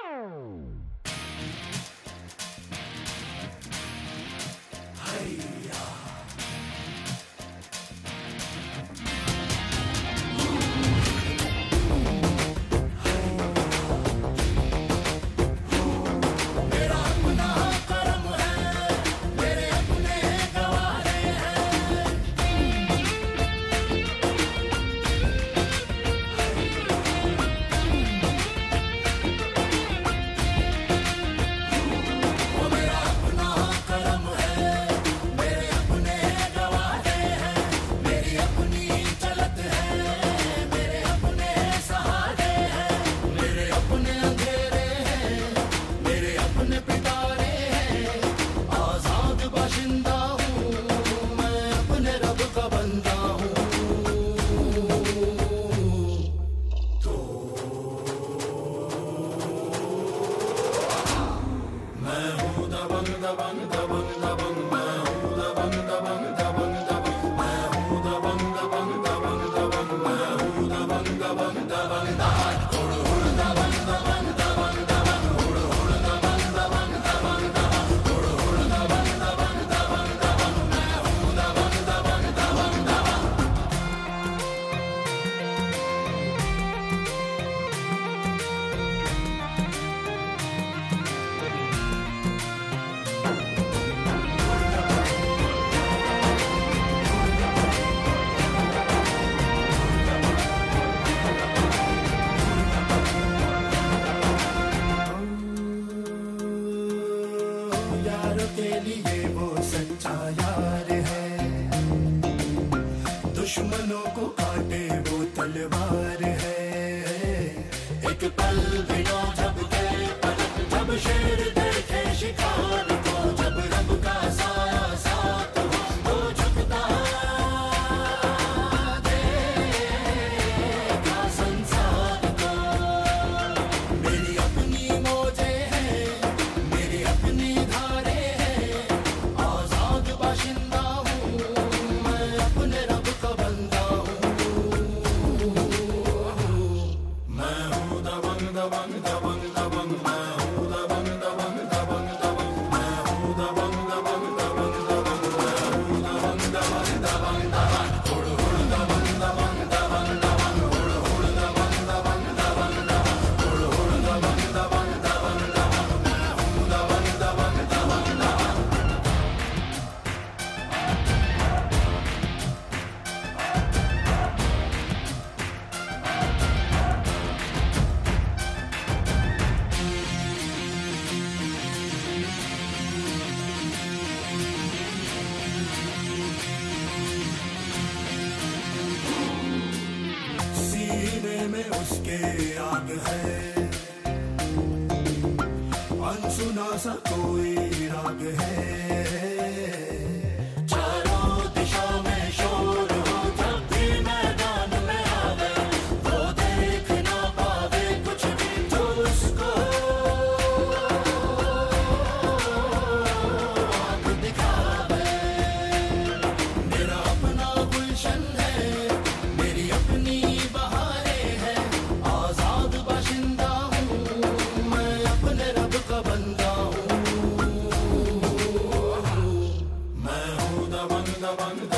के लिए वो सच्चा यार है, दुश्मनों को काटे वो तलवार है। एक पल भी ना झपके पलक, जब शेर देखे शिकार को, जब रब का साया साथ हो वो झुकता देगा संसार को। मेरी अपनी मौजें हैं, मेरी अपनी धारे हैं, आजाद बाशिंदा हूँ मैं, अपने रब का बंदा हूँ। मैं हूँ दबंग दबंग दबंग दबंग, मैं हूँ दबंग दबंग दबंग दबंग, मैं हूँ दबंग दबंग दबंग दबंग, मैं हूँ दबंग दबंग दबंग दबंग, हुड़ हुड़ दबंग दबंग दबंग दबंग, हुड़ हुड़ दबंग दबंग दबंग दबंग, हुड़ हुड़ दबंग दबंग दबंग दबंग, मैं हूँ दबंग दबंग दबंग दबंग। सीने में उसके आग है, अनसुना सा कोई राग है। चारों दिशा में शोर हो, जब भी मैदान में आवे वो देख ना पावे कुछ भी, तो उसको आँख दिखावे। मेरा अपना गुलशन है, मेरी अपनी बहारें हैं, आजाद बाशिंदा हूँ मैं, अपने रब का बंदा हूँ। मैं हूँ दबंग दबंग